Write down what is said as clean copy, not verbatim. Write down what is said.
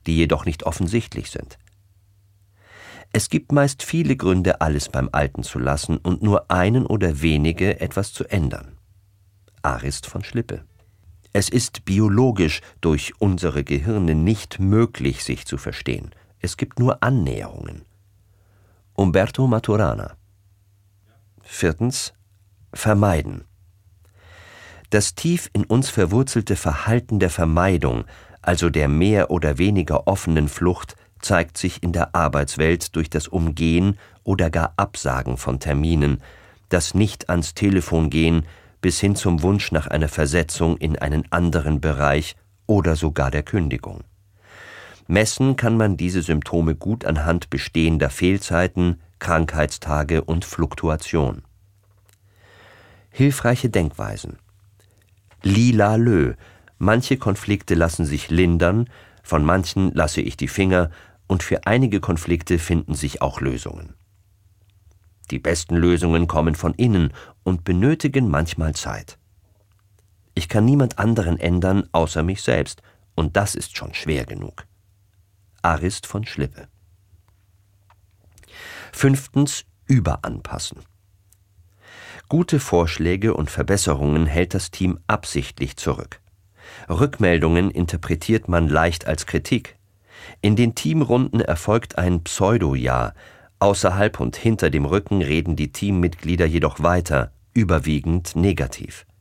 die jedoch nicht offensichtlich sind. Es gibt meist viele Gründe, alles beim Alten zu lassen und nur einen oder wenige etwas zu ändern. Arist von Schlippe. Es ist biologisch durch unsere Gehirne nicht möglich, sich zu verstehen. Es gibt nur Annäherungen. Umberto Maturana. 4. Vermeiden. Das tief in uns verwurzelte Verhalten der Vermeidung, also der mehr oder weniger offenen Flucht, zeigt sich in der Arbeitswelt durch das Umgehen oder gar Absagen von Terminen, das Nicht ans Telefon gehen, bis hin zum Wunsch nach einer Versetzung in einen anderen Bereich oder sogar der Kündigung. Messen kann man diese Symptome gut anhand bestehender Fehlzeiten, Krankheitstage und Fluktuation. Hilfreiche Denkweisen. Lila Lö. Manche Konflikte lassen sich lindern, von manchen lasse ich die Finger und für einige Konflikte finden sich auch Lösungen. Die besten Lösungen kommen von innen und benötigen manchmal Zeit. Ich kann niemand anderen ändern außer mich selbst, und das ist schon schwer genug. Arist von Schlippe. 5. Überanpassen. Gute Vorschläge und Verbesserungen hält das Team absichtlich zurück. Rückmeldungen interpretiert man leicht als Kritik. In den Teamrunden erfolgt ein Pseudo-Ja. Außerhalb und hinter dem Rücken reden die Teammitglieder jedoch weiter, überwiegend negativ.